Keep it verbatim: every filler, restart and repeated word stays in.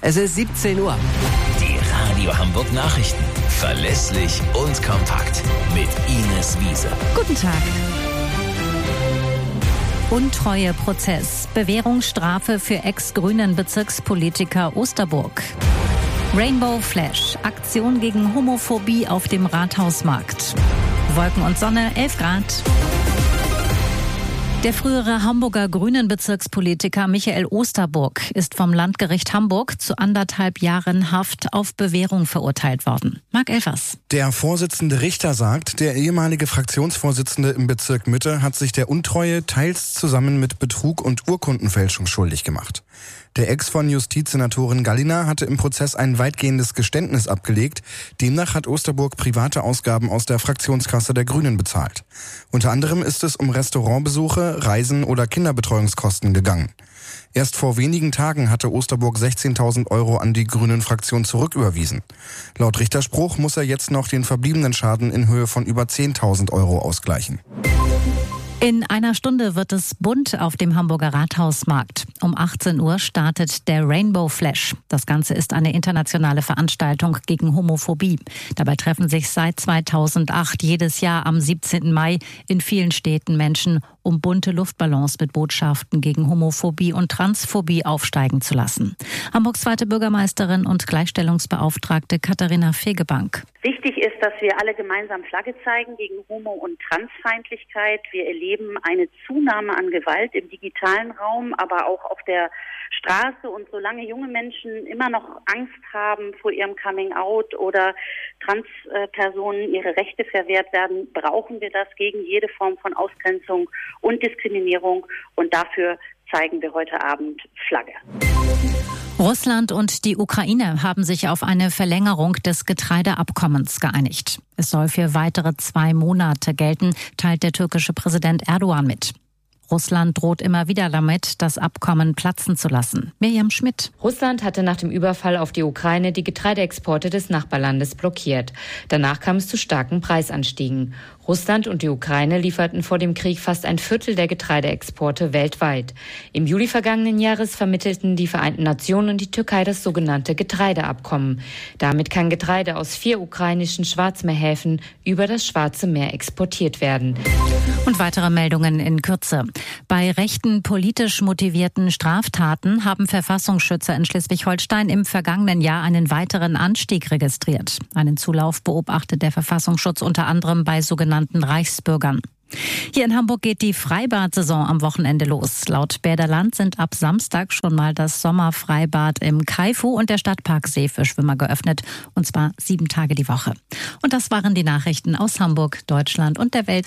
Es ist siebzehn Uhr. Die Radio Hamburg Nachrichten. Verlässlich und kompakt. Mit Ines Wiese. Guten Tag. Untreueprozess. Bewährungsstrafe für Ex-Grünen Bezirkspolitiker Osterburg. Rainbow Flash. Aktion gegen Homophobie auf dem Rathausmarkt. Wolken und Sonne, elf Grad. Der frühere Hamburger Grünen-Bezirkspolitiker Michael Osterburg ist vom Landgericht Hamburg zu anderthalb Jahren Haft auf Bewährung verurteilt worden. Marc Elfers. Der Vorsitzende Richter sagt, der ehemalige Fraktionsvorsitzende im Bezirk Mitte hat sich der Untreue teils zusammen mit Betrug und Urkundenfälschung schuldig gemacht. Der Ex von Justizsenatorin Gallina hatte im Prozess ein weitgehendes Geständnis abgelegt. Demnach hat Osterburg private Ausgaben aus der Fraktionskasse der Grünen bezahlt. Unter anderem ist es um Restaurantbesuche, Reisen oder Kinderbetreuungskosten gegangen. Erst vor wenigen Tagen hatte Osterburg sechzehntausend Euro an die Grünen-Fraktion zurücküberwiesen. Laut Richterspruch muss er jetzt noch den verbliebenen Schaden in Höhe von über zehntausend Euro ausgleichen. In einer Stunde wird es bunt auf dem Hamburger Rathausmarkt. Um achtzehn Uhr startet der Rainbow Flash. Das Ganze ist eine internationale Veranstaltung gegen Homophobie. Dabei treffen sich seit zweitausendacht jedes Jahr am siebzehnten Mai in vielen Städten Menschen, um bunte Luftballons mit Botschaften gegen Homophobie und Transphobie aufsteigen zu lassen. Hamburgs zweite Bürgermeisterin und Gleichstellungsbeauftragte Katharina Fegebank. Wichtig ist, dass wir alle gemeinsam Flagge zeigen gegen Homo- und Transfeindlichkeit. Wir erleben eine Zunahme an Gewalt im digitalen Raum, aber auch auf der Straße. Und solange junge Menschen immer noch Angst haben vor ihrem Coming-out oder Transpersonen ihre Rechte verwehrt werden, brauchen wir das gegen jede Form von Ausgrenzung und Diskriminierung. Und dafür zeigen wir heute Abend Flagge. Russland und die Ukraine haben sich auf eine Verlängerung des Getreideabkommens geeinigt. Es soll für weitere zwei Monate gelten, teilt der türkische Präsident Erdogan mit. Russland droht immer wieder damit, das Abkommen platzen zu lassen. Mirjam Schmidt. Russland hatte nach dem Überfall auf die Ukraine die Getreideexporte des Nachbarlandes blockiert. Danach kam es zu starken Preisanstiegen. Russland und die Ukraine lieferten vor dem Krieg fast ein Viertel der Getreideexporte weltweit. Im Juli vergangenen Jahres vermittelten die Vereinten Nationen und die Türkei das sogenannte Getreideabkommen. Damit kann Getreide aus vier ukrainischen Schwarzmeerhäfen über das Schwarze Meer exportiert werden. Und weitere Meldungen in Kürze. Bei rechten politisch motivierten Straftaten haben Verfassungsschützer in Schleswig-Holstein im vergangenen Jahr einen weiteren Anstieg registriert. Einen Zulauf beobachtet der Verfassungsschutz unter anderem bei sogenannten Reichsbürgern. Hier in Hamburg geht die Freibad-Saison am Wochenende los. Laut Bäderland sind ab Samstag schon mal das Sommerfreibad im Kaifu und der Stadtparksee für Schwimmer geöffnet. Und zwar sieben Tage die Woche. Und das waren die Nachrichten aus Hamburg, Deutschland und der Welt.